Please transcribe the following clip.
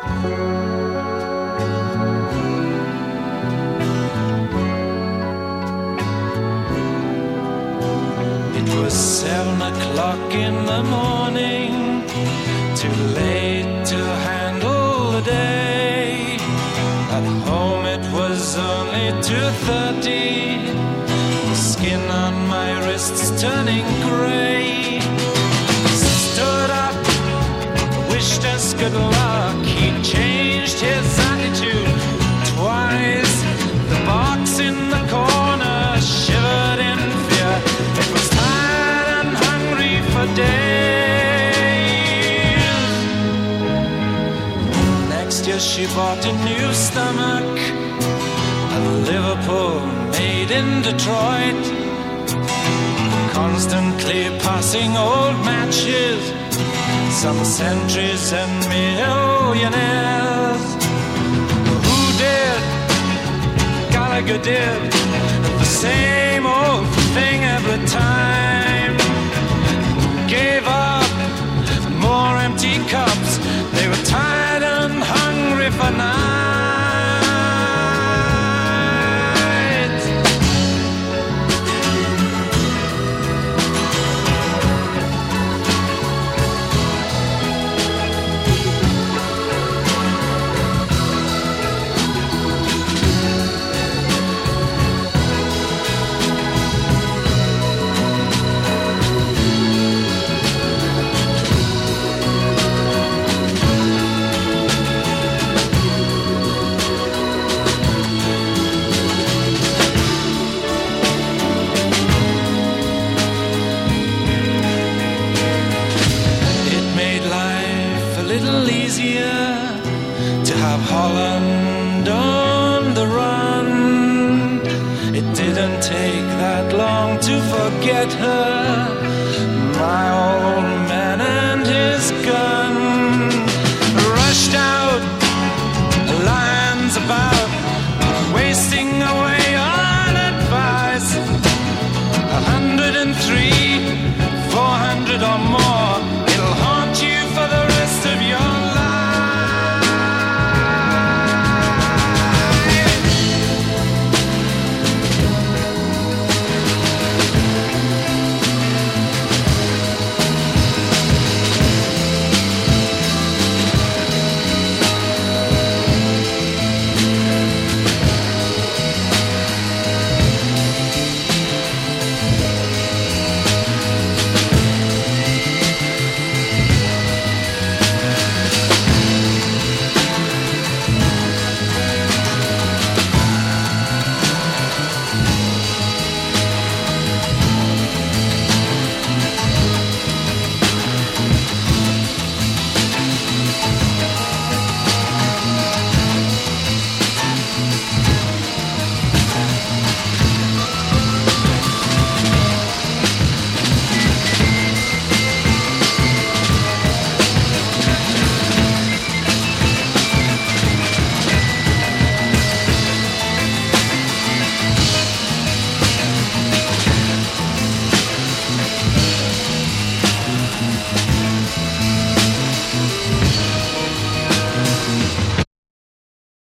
It was 7 o'clock in the morning, too late to handle the day. At home it was only 2:30, the skin on my wrists turning grey. Stood up, wished us good luck. He changed his attitude twice. The box in the corner shivered in fear. It was tired and hungry for days. Next year she bought a new stomach, a Liverpool made in Detroit, constantly passing old matches, some centuries and millionaires. Who did? Gallagher did the same old thing every time. Gave up, more empty cups. They were tired and hungry for night. Holland on the run. It didn't take that long to forget her, my old man and his gun.